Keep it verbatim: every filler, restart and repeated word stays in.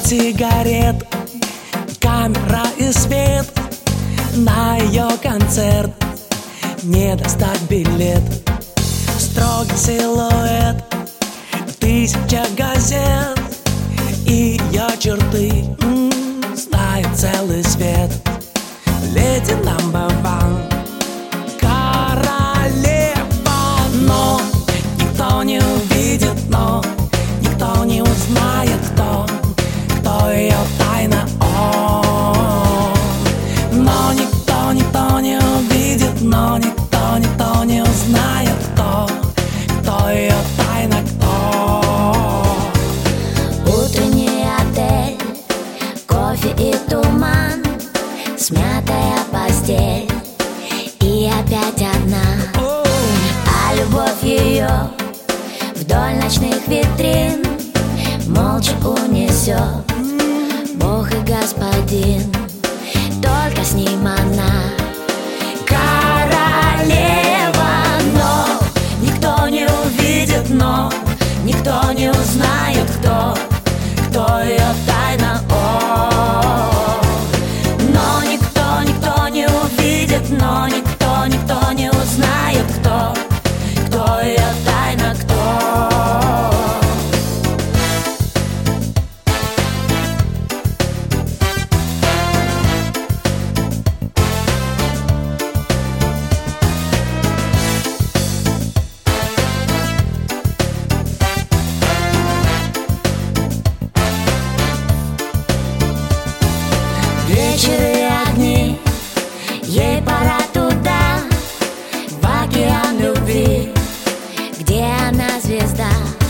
сигарет, камера и свет. На ее концерт не достать билет. Строгий силуэт, тысяча газет, и ее черты м-м, знает целый свет. Леди number one, королева. Но никто не увидит, но никто не узнает, кто, кто ее тайна. О, но никто, никто не увидит, но никто, никто не узнает, кто, кто ее тайна, кто. Утренний отель, кофе и туман, смятая постель и опять одна. А любовь ее вдоль ночных витрин молча унесет Бог и Господин, только с ним она королева. Но никто не увидит, но никто не узнает, кто, кто ее тайна. О, но никто, никто не увидит, но никто, никто не узнает, кто, кто ее тайна, кто. Вечер и огни, ей пора туда, в океан любви, где она звезда.